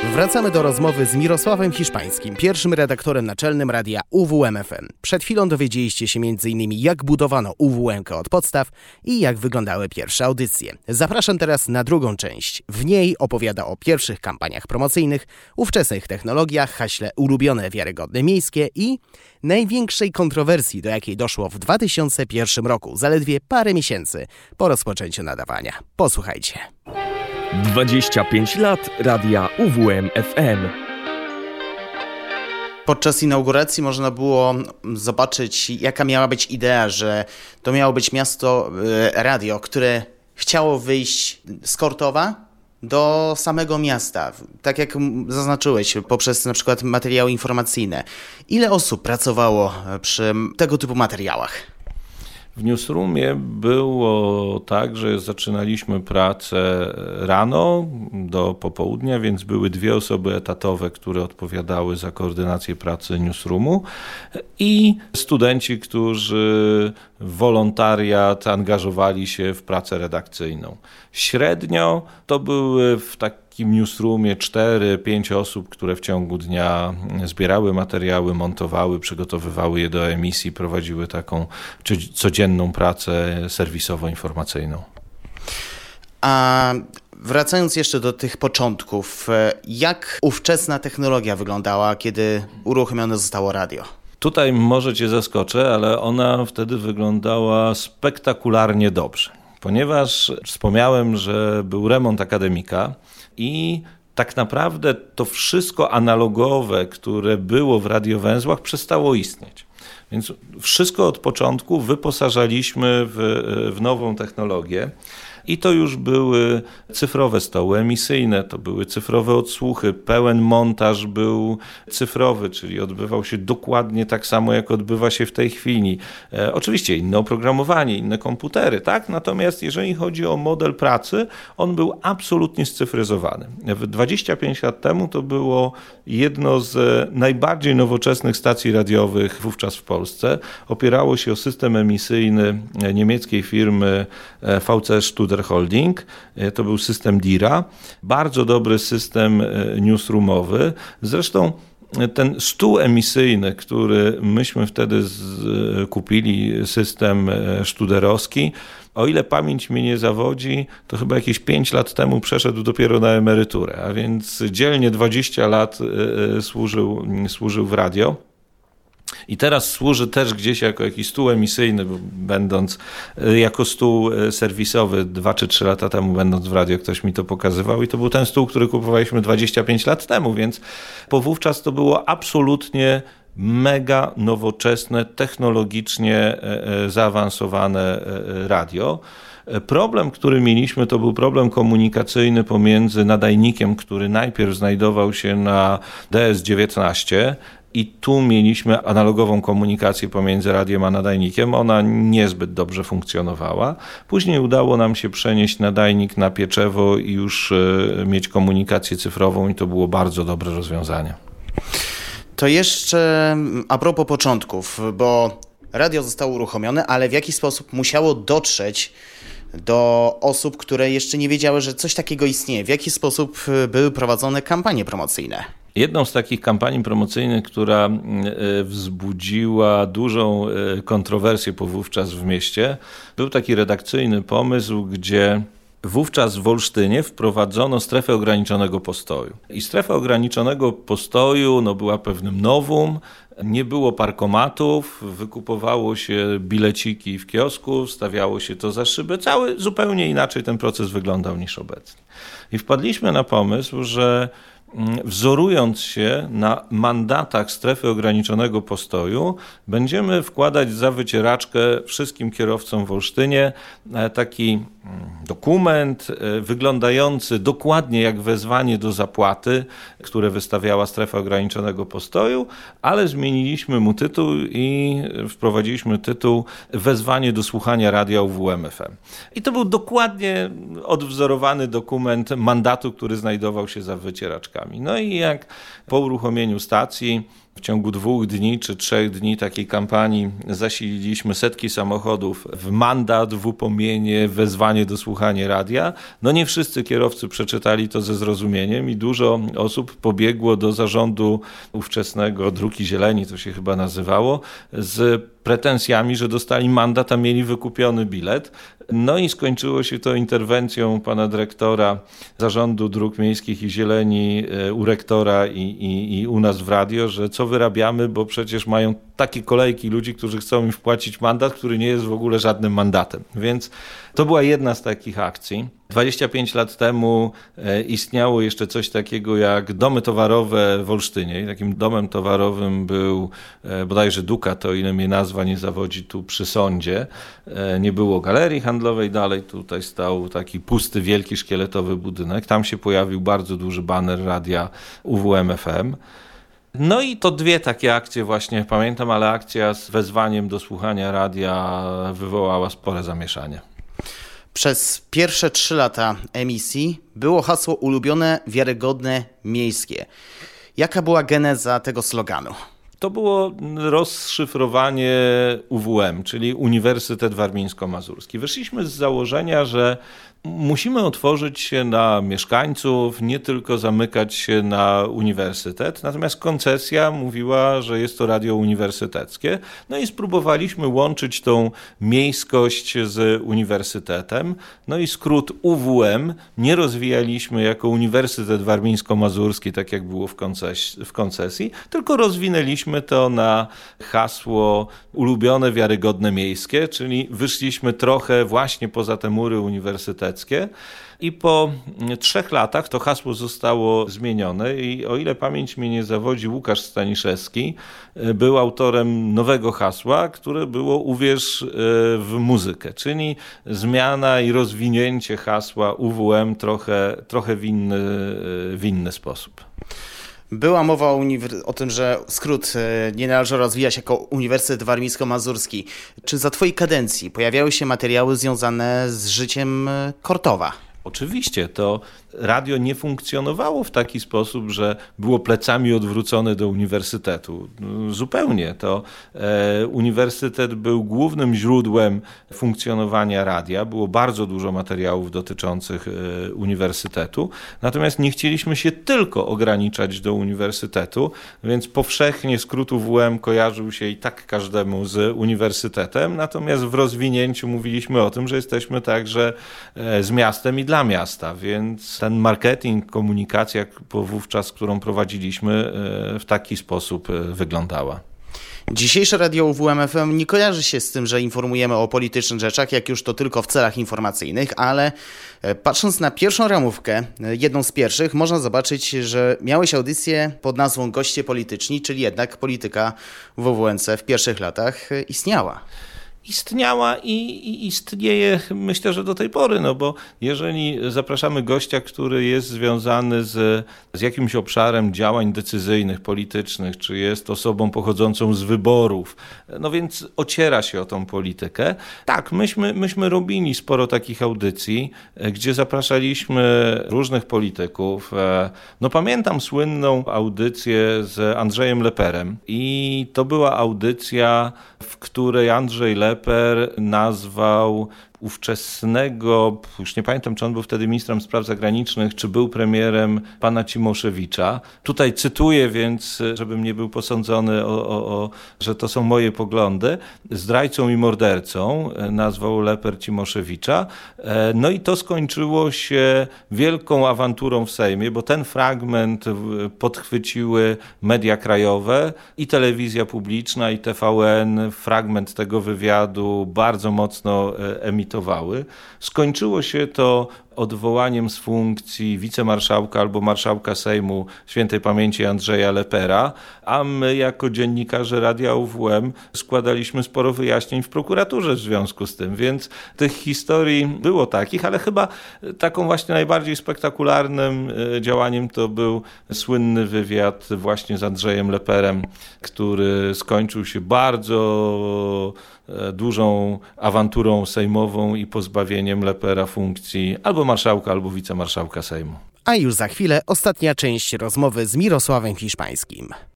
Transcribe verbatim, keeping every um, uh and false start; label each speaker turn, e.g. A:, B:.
A: Wracamy do rozmowy z Mirosławem Hiszpańskim, pierwszym redaktorem naczelnym radia U W M F M. Przed chwilą dowiedzieliście się między innymi, jak budowano U W M-kę od podstaw i jak wyglądały pierwsze audycje. Zapraszam teraz na drugą część. W niej opowiada o pierwszych kampaniach promocyjnych, ówczesnych technologiach, haśle ulubione, wiarygodne, miejskie i największej kontrowersji, do jakiej doszło w dwa tysiące pierwszym roku, zaledwie parę miesięcy po rozpoczęciu nadawania. Posłuchajcie.
B: dwadzieścia pięć lat radia U W M F M.
A: Podczas inauguracji można było zobaczyć, jaka miała być idea, że to miało być miasto radio, które chciało wyjść z Kortowa do samego miasta. Tak jak zaznaczyłeś, poprzez na przykład materiały informacyjne. Ile osób pracowało przy tego typu materiałach?
C: W Newsroomie było tak, że zaczynaliśmy pracę rano do popołudnia, więc były dwie osoby etatowe, które odpowiadały za koordynację pracy Newsroomu i studenci, którzy w wolontariat angażowali się w pracę redakcyjną. Średnio to były w takim Newsroomie cztery pięć osób, które w ciągu dnia zbierały materiały, montowały, przygotowywały je do emisji, prowadziły taką codzienną pracę serwisowo-informacyjną.
A: A wracając jeszcze do tych początków, jak ówczesna technologia wyglądała, kiedy uruchomione zostało radio?
C: Tutaj może cię zaskoczę, ale ona wtedy wyglądała spektakularnie dobrze, ponieważ wspomniałem, że był remont akademika i tak naprawdę to wszystko analogowe, które było w radiowęzłach, przestało istnieć. Więc wszystko od początku wyposażaliśmy w, w nową technologię. I to już były cyfrowe stoły emisyjne, to były cyfrowe odsłuchy, pełen montaż był cyfrowy, czyli odbywał się dokładnie tak samo, jak odbywa się w tej chwili. E, oczywiście inne oprogramowanie, inne komputery, tak? Natomiast jeżeli chodzi o model pracy, on był absolutnie scyfryzowany. dwadzieścia pięć lat temu to było jedno z najbardziej nowoczesnych stacji radiowych wówczas w Polsce. Opierało się o system emisyjny niemieckiej firmy V C Studer Holding, to był system D I R A, bardzo dobry system newsroomowy. Zresztą ten stół emisyjny, który myśmy wtedy z, kupili, system sztuderowski, o ile pamięć mnie nie zawodzi, to chyba jakieś pięć lat temu przeszedł dopiero na emeryturę, a więc dzielnie dwadzieścia lat służył, służył w radio. I teraz służy też gdzieś jako jakiś stół emisyjny, bo będąc jako stół serwisowy dwa czy trzy lata temu, będąc w radio, ktoś mi to pokazywał i to był ten stół, który kupowaliśmy dwadzieścia pięć lat temu, więc po wówczas to było absolutnie mega nowoczesne, technologicznie zaawansowane radio. Problem, który mieliśmy, to był problem komunikacyjny pomiędzy nadajnikiem, który najpierw znajdował się na D S dziewiętnaście, i tu mieliśmy analogową komunikację pomiędzy radiem a nadajnikiem. Ona niezbyt dobrze funkcjonowała. Później udało nam się przenieść nadajnik na Pieczewo i już mieć komunikację cyfrową i to było bardzo dobre rozwiązanie.
A: To jeszcze a propos początków, bo radio zostało uruchomione, ale w jaki sposób musiało dotrzeć do osób, które jeszcze nie wiedziały, że coś takiego istnieje? W jaki sposób były prowadzone kampanie promocyjne?
C: Jedną z takich kampanii promocyjnych, która wzbudziła dużą kontrowersję wówczas w mieście, był taki redakcyjny pomysł, gdzie wówczas w Olsztynie wprowadzono strefę ograniczonego postoju. I strefa ograniczonego postoju no, była pewnym nowum, nie było parkomatów, wykupowało się bileciki w kiosku, stawiało się to za szybę. Cały zupełnie inaczej ten proces wyglądał niż obecnie. I wpadliśmy na pomysł, że wzorując się na mandatach strefy ograniczonego postoju, będziemy wkładać za wycieraczkę wszystkim kierowcom w Olsztynie taki dokument wyglądający dokładnie jak wezwanie do zapłaty, które wystawiała strefa ograniczonego postoju, ale zmieniliśmy mu tytuł i wprowadziliśmy tytuł Wezwanie do słuchania radia U W M F M. I to był dokładnie odwzorowany dokument mandatu, który znajdował się za wycieraczkami. No i jak po uruchomieniu stacji w ciągu dwóch dni czy trzech dni takiej kampanii zasililiśmy setki samochodów w mandat, w upomienie, wezwanie wezwanie do słuchania radia. No nie wszyscy kierowcy przeczytali to ze zrozumieniem i dużo osób pobiegło do zarządu ówczesnego Dróg i Zieleni, to się chyba nazywało, z pretensjami, że dostali mandat, a mieli wykupiony bilet. No i skończyło się to interwencją pana dyrektora Zarządu Dróg Miejskich i Zieleni u rektora i, i, i u nas w radio, że co wyrabiamy, bo przecież mają takie kolejki ludzi, którzy chcą im wpłacić mandat, który nie jest w ogóle żadnym mandatem. Więc to była jedna z takich akcji. dwadzieścia pięć lat temu istniało jeszcze coś takiego jak domy towarowe w Olsztynie. I takim domem towarowym był bodajże Dukat, o ile mnie nazwa nie zawodzi, tu przy sądzie. Nie było galerii handlowej dalej, tutaj stał taki pusty, wielki, szkieletowy budynek. Tam się pojawił bardzo duży baner radia U W M F M. No i to dwie takie akcje właśnie pamiętam, ale akcja z wezwaniem do słuchania radia wywołała spore zamieszanie.
A: Przez pierwsze trzy lata emisji było hasło ulubione, wiarygodne, miejskie. Jaka była geneza tego sloganu?
C: To było rozszyfrowanie U W M, czyli Uniwersytet Warmińsko-Mazurski. Wyszliśmy z założenia, że musimy otworzyć się na mieszkańców, nie tylko zamykać się na uniwersytet. Natomiast koncesja mówiła, że jest to radio uniwersyteckie. No i spróbowaliśmy łączyć tą miejskość z uniwersytetem. No i skrót U W M nie rozwijaliśmy jako Uniwersytet Warmińsko-Mazurski, tak jak było w koncesji, w koncesji, tylko rozwinęliśmy to na hasło ulubione, wiarygodne, miejskie, czyli wyszliśmy trochę właśnie poza te mury uniwersyteckie. I po trzech latach to hasło zostało zmienione i o ile pamięć mnie nie zawodzi, Łukasz Staniszewski był autorem nowego hasła, które było uwierz w muzykę, czyli zmiana i rozwinięcie hasła U W M trochę, trochę w inny, w inny sposób.
A: Była mowa o, uniwer- o tym, że skrót nie należy rozwijać jako Uniwersytet Warmińsko-Mazurski. Czy za twojej kadencji pojawiały się materiały związane z życiem Kortowa?
C: Oczywiście, to radio nie funkcjonowało w taki sposób, że było plecami odwrócone do uniwersytetu. Zupełnie. To e, uniwersytet był głównym źródłem funkcjonowania radia. Było bardzo dużo materiałów dotyczących e, uniwersytetu. Natomiast nie chcieliśmy się tylko ograniczać do uniwersytetu, więc powszechnie skrót U W M kojarzył się i tak każdemu z uniwersytetem. Natomiast w rozwinięciu mówiliśmy o tym, że jesteśmy także e, z miastem i dla miasta, więc ten marketing, komunikacja wówczas, którą prowadziliśmy, w taki sposób wyglądała.
A: Dzisiejsze radio U W M F M nie kojarzy się z tym, że informujemy o politycznych rzeczach, jak już to tylko w celach informacyjnych, ale patrząc na pierwszą ramówkę, jedną z pierwszych, można zobaczyć, że miałeś audycję pod nazwą Goście Polityczni, czyli jednak polityka w W W N C w pierwszych latach istniała.
C: Istniała i, i istnieje, myślę, że do tej pory, no bo jeżeli zapraszamy gościa, który jest związany z, z jakimś obszarem działań decyzyjnych, politycznych, czy jest osobą pochodzącą z wyborów, no więc ociera się o tą politykę. Tak, myśmy, myśmy robili sporo takich audycji, gdzie zapraszaliśmy różnych polityków. No pamiętam słynną audycję z Andrzejem Leperem i to była audycja, w której Andrzej Leper nazwał ówczesnego, już nie pamiętam, czy on był wtedy ministrem spraw zagranicznych, czy był premierem, pana Cimoszewicza. Tutaj cytuję, więc żebym nie był posądzony, o, o, o, że to są moje poglądy. Zdrajcą i mordercą nazwał Leper Cimoszewicza. No i to skończyło się wielką awanturą w Sejmie, bo ten fragment podchwyciły media krajowe i telewizja publiczna, i T V N. Fragment tego wywiadu bardzo mocno emitował. Skończyło się to odwołaniem z funkcji wicemarszałka albo marszałka Sejmu świętej pamięci Andrzeja Lepera, a my jako dziennikarze Radia U W M składaliśmy sporo wyjaśnień w prokuraturze w związku z tym, więc tych historii było takich, ale chyba taką właśnie najbardziej spektakularnym działaniem to był słynny wywiad właśnie z Andrzejem Leperem, który skończył się bardzo dużą awanturą sejmową i pozbawieniem Lepera funkcji albo marszałka, albo wicemarszałka Sejmu.
A: A już za chwilę ostatnia część rozmowy z Mirosławem Hiszpańskim.